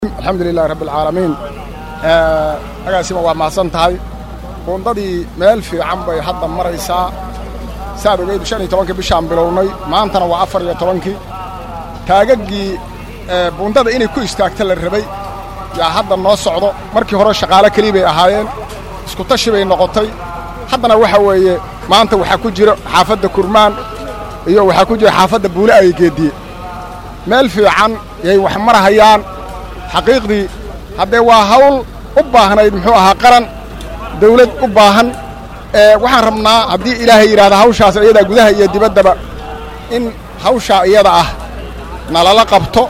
الحمد لله رب العالمين agaasima waa mahadsan tahay buundadii meel fiican bay hadda maraysaa saad ogeyd 15 bishaan bilownay maantana waa 14 taagagii buundada inay ku istaagto la rabay yaa hadda noo socdo markii hore shaqaale kaliya bay ahaayeen isku tashi bay noqotay haddana waxa weeye maanta waxa ku jira xaafadda Kurmaan iyo waxa ku jira xaafadda Buule ay geediye meel fiican yay wax marahayaan xaqiiqdii haddee waa hawl u baahnayd muxuu ahaa qaran dawlad u baahan waxaan rabnaa haddii ilaahay yidhaahdo hawshaas iyada gudaha iyo dibaddaba in hawshaa iyada ah nalala qabto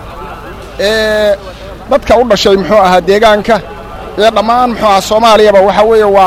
dadka u dhashay muxuu ahaa deegaanka iyo dhammaan muxuu ahaa Soomaaliyaba waxa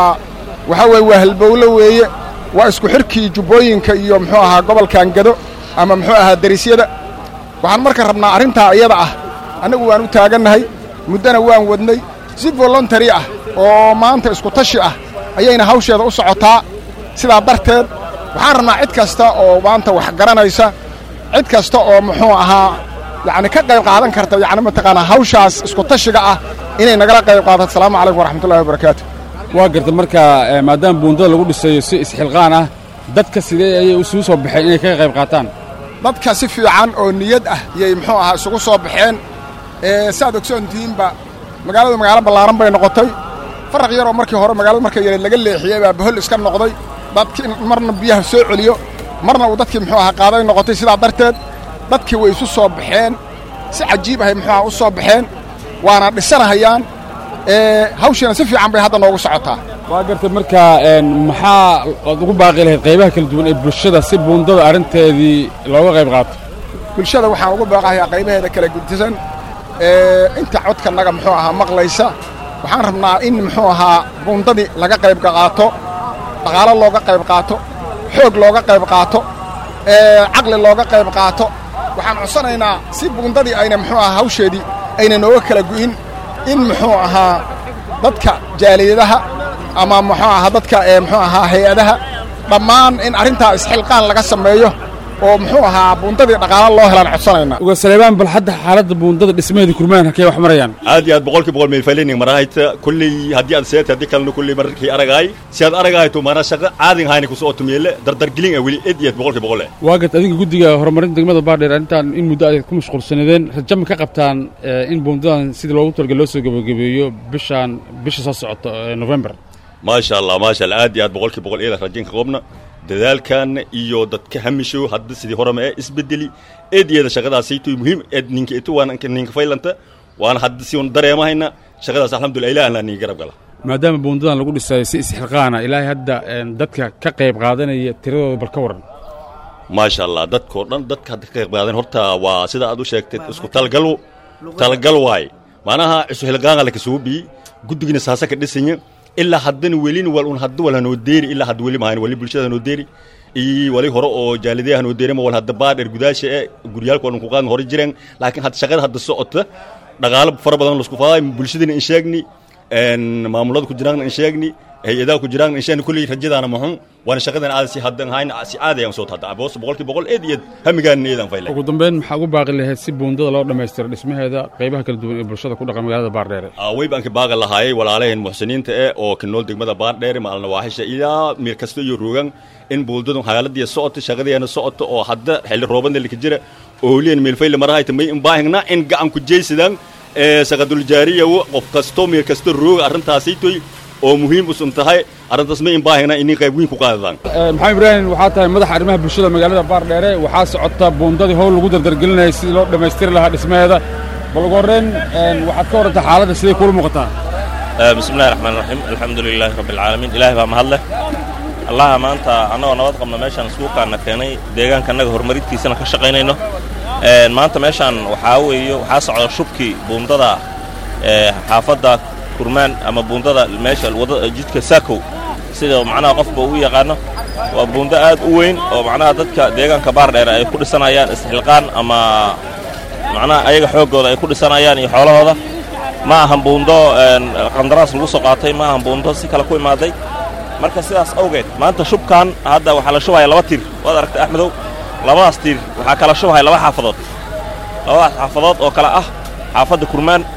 weeye halbowle weeye waa isku xirkii jubbooyinka iyo muxuu ahaa gobolkan Gado ama muxuu ahaa darisyada waxaan marka rabnaa arrintaa iyada ah anagu waan u taagannahay muddana waan wadnay si voluntary ah oo maanta isku tashi ah ayayna hawsheeda u socotaa sidaa darteed waxaan rabnaa cid kasta oo maanta wax garanaysa cid kasta oo muxuu ahaa yani ka qayb qaadan karta yani mataqaana hawshaas isku tashiga ah inay nagala qayb qaadato. Assalaamu calaykum waraxmatullaahi wabarakaatu. waa garta marka maadaama buundada lagu dhisayo si isxilqaan ah dadka sidee ayay isugu soo baxeen inay ka qayb qaataan? dadka si fiican oo niyad ah yay muxuu ahaa isugu soo baxeen saad ogsoontihiinba magaaladu magaalo ballaaran bay noqotay faraq yar oo markii hore magaalada markay yar laga leexiyay baa bahol iska noqday dadkii marna biyaha soo celiyo marna uu dadkii muxuu ahaa qaaday noqotay sidaa darteed dadkii way isu soo baxeen si cajiib ah muxuu ahaa u soo baxeen waana dhisanahayaan hawshana si fiican bay hadda noogu socotaa. waa gartay marka maxaa ugu baaqi lahayd qaybaha kala duwan ee bulshada si buundada arrinteedii looga qayb qaato? bulshada waxaan ugu baaqayaa qaybaheeda kala guddisan inta codkanaga muxuu ahaa maqlaysa waxaan rabnaa in muxuu ahaa buundadii laga qayb qaato dhaqaalo looga qayb qaato xoog looga qayb qaato caqli looga qayb qaato waxaan codsanaynaa si buundadii ayna muxuu ahaa hawsheedii ayna nooga kala gu'in in muxuu ahaa dadka jaaliyadaha ama muxuu ahaa dadka muxuu ahaa hay'adaha dhammaan in arrintaa isxilqaan laga sameeyo oo muxuu ahaa buundadii dhaqaalo loo helaan codsanaynaa. uga Saleebaan bal hadda xaaladda buundada dhismaheeda Kurmaan halkee wax marayaan? aad iyo aad boqolkiiba meel fayleyn marahayta kulli haddii aad seetay haddii kalena kulli markii aragay si aad aragayto mana shaqo caadin hayni ku soo tumeele dardar gelin wali aad iyo aad boqolkiiba boqol waa gartay adiga guddiga horumarinta degmada Baardheer intaan in muddo aad ku mashquulsanadeen rajam ka qabtaan in buundadan sidii loogu talagalay loo soo gabagabeeyo bisha soo socota November. ما شاء الله aad iyo aad boqolkiiba boqol ila rajin ka qobna dadaalkan iyo dadka hamisho hadda sidii hore ma isbedeli eediyada shaqadaasaytu muhiim ninka inta waan ninka faylanta waan hadda si on dareemahayna shaqadaas alxamdulillah ilaahay aan garab gala maadaama buundadan lagu dhisay si isxilqaana ilaahay hadda dadka ka qayb qaadanaya tiradooda bal ka waran. ما شاء الله dadka ka qayb qaadan horta waa sida aad u sheegtay isku talgal waay maanaha isu xilqaan la kasuubi guddigina saasa ka dhisanya ilaa haddana welin wal hadda wala noo deeri ilaa hadda weli maahan wali bulshada noo deeri wali hore oo jaalidaha noo deeri ma wal hadda Baardheer gudaasha guryaalka oo ku qaadan hore jireen laakiin hadda shaqada hadda socota dhaqaale fara badan la isku faaday bulshadina in sheegni maamulada ku jiraan in sheegni hay'adaha ku jiraan in sheegni kulli rajadana maxun waana shaqadan aad si haddan hayn si aad ayaan soo taada aboos boqolkiiba boqol eed hamigaan eedan faylay. ugu dambeyn maxaa ugu baaqi lahayd si buundada loo dhameystiro dhismaheeda qaybaha kala duwan ee bulshada ku dhaqan magaalada Baardheer? way baan ka baaqi lahaayay walaalaheen muxsiniinta oo ka nool degmada Baardheer maalna waaxisha ilaa meel kasta iyo roogan in buundadu xaaladii socoto shaqadeena socoto oo hadda xilli roobaadna la jira oo leen meel fayle marahayta may in baahigna in gacan ku jeeysadaan shaqadul jaariya qof kasto meel kasta roog arrintaasaytoy oo muhiim u suntahay arrintaas ma in baahina in qayb weyn ku qaadaan. maxamed ibraahim waxaa tahay madax arrimaha bulshada magaalada Baardheer waxaa socota buundadii howl lagu dardargelinayay si loo dhameystiri lahaa dhismaheeda bal ugu horreyn waxaad ka warantaa xaaladda sidee kula muuqataa? bismillaahir rahmaanir rahiim alxamdulilaahi rabbil caalamiin ilaahay baa mahad leh allah maanta annagoo nabad qabna meeshaan isku qaadna keenay deegaanka annaga horumarintiisana ka shaqaynayno maanta meeshaan waxaa socda shubkii buundada xaafadda Kurmaan ama buundada meesha wadada jidka Saakow sida macnaha qofba uu yaqaano waa buunda aad u weyn oo macnaha dadka deegaanka Baardheer ay ku dhisanayaan isxilqaan ama macnaha ayaga xoogooda ay ku dhisanayaan iyo xoolahooda ma ahan buundo qandaraas lagu soo qaatay ma ahan buundo si kala ku imaaday marka sidaas awgeed maanta shubkan hadda waxa la shubaya 2 tiir waad aragtay Axmedow labadaas tiir waxa kala shubaya 2 xaafadood oo kala ah xaafadda Kurmaan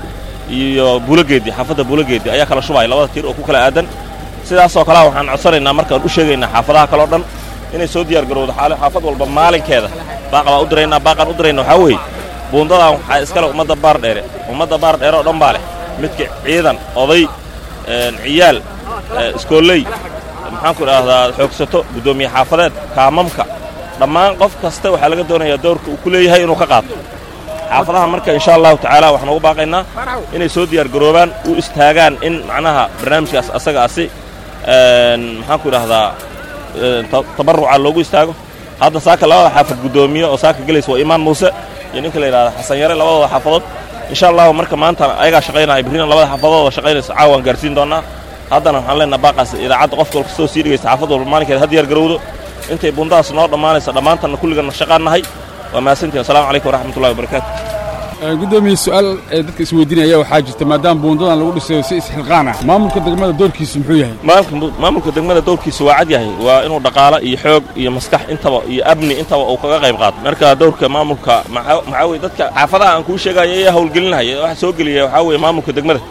iyo buulageedi xaafadda buulageedi ayaa kala shubaya labada tiir oo ku kala aadan sidaasoo kalea waxaan codsanaynaa markaan u sheegaynaa xaafadaha kaleo dhan inay soo diyaar garowdo xaafad walba maalinkeeda baaqa baan u diraynaa baaqaan u dirayna waxaa weeye buundadan waxaa iskale ummadda baardheere oo dhan baa leh midka ciidan oday ciyaal iskooley maxaanku idhaahdaa xoogsato guddoomiye xaafadeed kaamamka dhammaan qof kasta waxaa laga doonayaa doorka uu ku leeyahay inuu ka qaato xaafadaha marka insha allahu tacaala waxaan ugu baaqaynaa inay soo diyaar garoobaan u istaagaan in macnaha barnaamijkaas asagaasi maxaanku idhaahdaa tabarruca loogu istaago hadda saaka labada xaafad guddoomiye oo saaka gelaysa waa imaan muuse iyo ninka la yidhahda xasan yare labadooda xaafadood insha allahu marka maanta ayagaa shaqaynaya ibriina labada xaafadooda shaqaynaysa caawaan gaarsiin doonnaa haddana waxaan leenaha baaqaas idaacadda qof walka soo sii dhegaysta xaafad walba maalinkeeda ha diyaar garowdo intay buundadaas noo dhammaanaysa dhammaantanna kulliganna shaqaan nahay waa mahadsantihin assalamu calaykum waraxmatullahi wabarakaatu gudoomiye su'aal ee dadka isweydiinaya waxaa jirta maadaama buundadan lagu dhisayo si isxilqaan ah maamulka degmada doorkiisu muxuu yahay maamulka degmada doorkiisa waa cad yahay waa inuu dhaqaalo iyo xoog iyo maskax intaba iyo amni intaba uu kaga qayb qaato marka doorka maamulka maxaa weye dadka xaafadaha aan kuu sheegaya ayaa howlgelinahaya waxa soo geliyaya waxaa weeye maamulka degmada